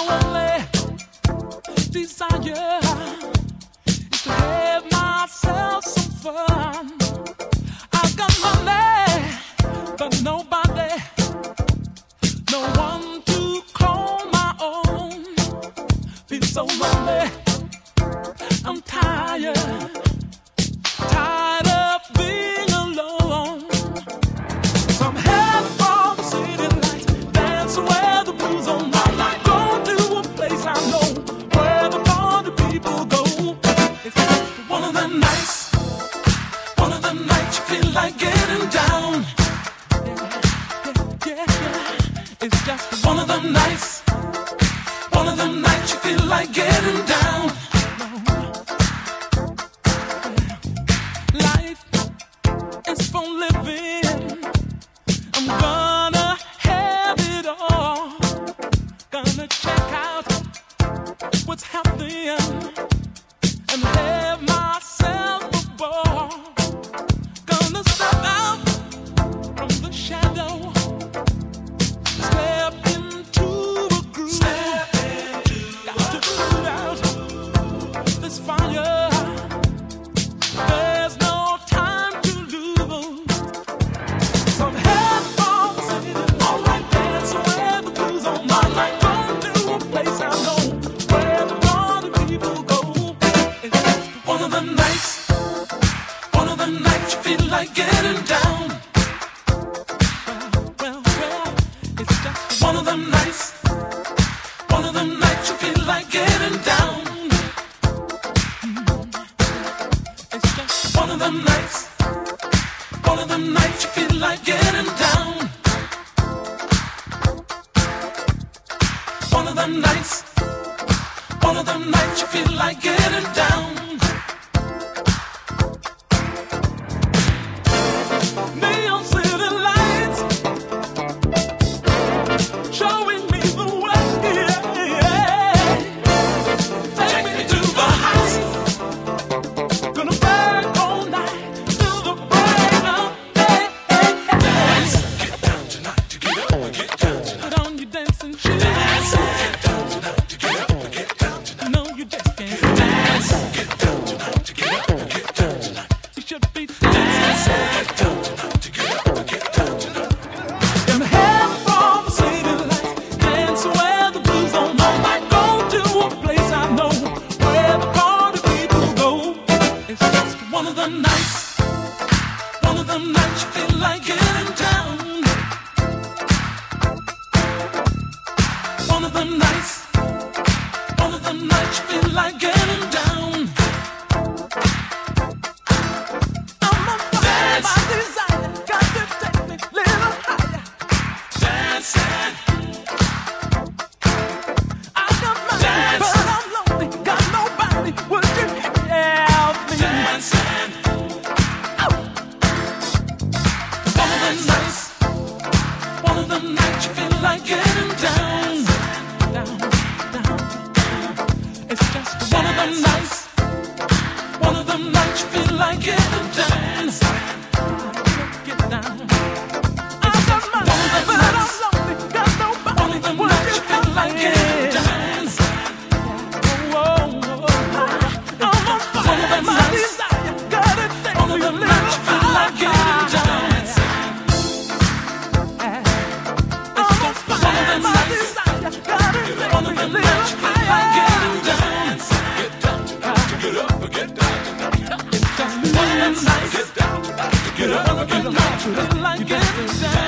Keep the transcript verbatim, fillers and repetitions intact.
only desire is to have myself some fun. I've got money, but nobody, no one to call my own. Feel so lonely, I'm tired, tired of being alone. Some head from the city lights, dance where the blues on my light. Go to a place I know where the party people go. It's one of them nights, one of them nights you feel like getting down. Yeah, yeah, yeah. It's just one of them nights, one of them nights you feel like getting down. Life is for living. I'm gonna have it all. Gonna check out what's happening and have myself a ball. Gonna step out from the shadow, step into a groove. Step into Got to put out this fire. There's no time to lose. Some head from the city, all right, dance where the blues on my light. Go to a place I know where the party people go. It's just one of them nights, one of them nights you feel like getting down. Well, well, well, it's just one of them nights, one of them nights you feel like getting down. It's just one of them nights, one of them nights you feel like getting down. One of them nights, one of them nights you feel like getting down. Neon city lights showing me the way. Take me to the house. Gonna burn all night till the break of day. Dance, get down tonight to get up and get down tonight. Put on your dancing shoes. Dance, get down tonight to get up and get down tonight. No, you just can't dance. Get down tonight to get up and get down tonight. You should be dancing. Get down tonight to get up and get down tonight. And head from the city lights, dance where the blues on my light. Go to a place I know where the party people go. It's just one of them nights, one of them nights you feel like getting down. One of them nights, one of them nights you feel like getting down. I'm on fire, my desire got to take me a little higher. Dancing, I got money, but I'm lonely, got nobody. Would you help me? Dancing, one of them nights, one of them nights you feel like getting down, down, down. It's just one of them nights, one of them nights you feel like getting down, get down. I got money, but I'm lonely, got nobody. One of them nights you feel like getting down. Oh, oh, oh. I'm on fire, my desire got to take me a little higher. I'm on fire, my desire got to take me a little higher. Get down tonight to get up and get down tonight. It's just one of them nights. Get down tonight to get up and get down tonight.